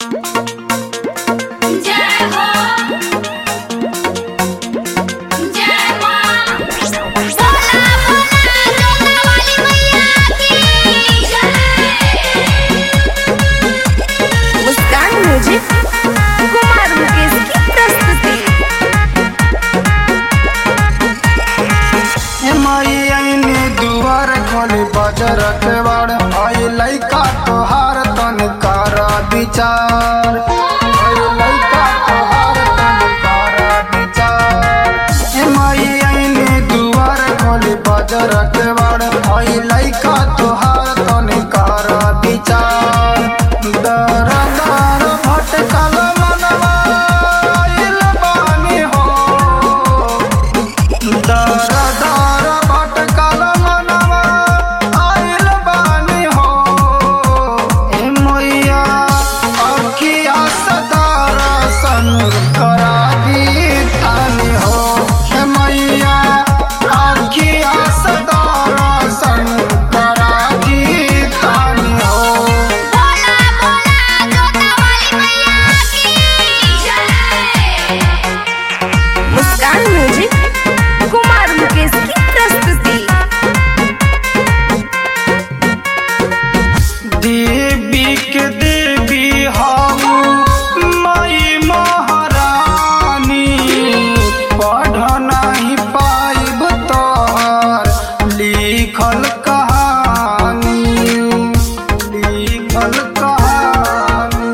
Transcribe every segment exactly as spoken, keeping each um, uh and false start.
बजर के बाड़ आई लइका तोहार तन कर विचार लइका तोहार तन कर विचार माई आईने दुआर खोली बजर के बाड़ आई लइका तोहार तन कर विचार दर दर भटकल मनवा आइल बानी हो दर दर भटकल मनवा आइल बानी हो ए मैया अखिया सदार सन करा दी तानी हो ए मैया अखिया सदार सन करा दी तानी हो। मुस्कान म्यूजिक कुमार मुकेश की प्रस्तुति। देवी के देवी हम माई महारानी पढ़ नहीं पाइब तोहर लिखल कहानी लिखल कहानी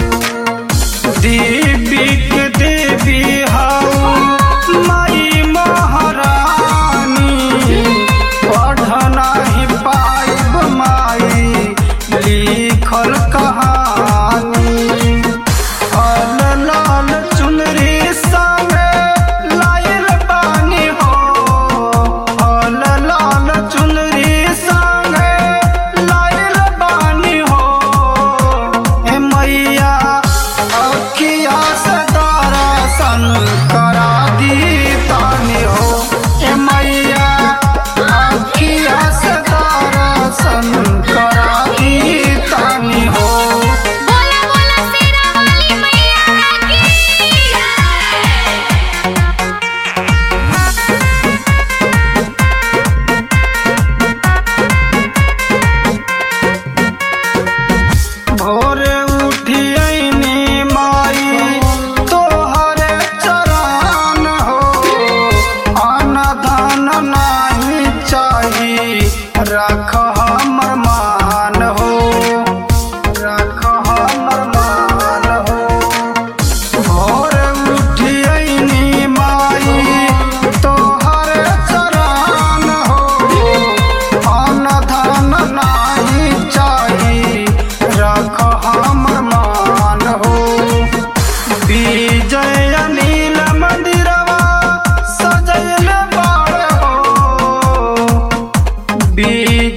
देवी के देवी हम माई महारानी पढ़ नहीं पाइब माई लिखल कहानी फल लाल चुनरी संगे लाइल बानी हो फल लाल चुनरी संगे लाइल बानी हो ए मैया अखिया से दर्शन करा दी तानी हो ए मैया अखिया से दर्शन करा दी तानी हो। बोला बोला शेरा वाली मैया की भोरे उठियनी माई तोहरे चरण हो अन्न धन नहीं चाही रख हमर मान हो रख हमर मान हो भोरे उठियनी माई तोहरे चरण हो अन्न धन नहीं चाही रख हमर मान हो विजय नील मंदिरवा सजल बाड़ हो।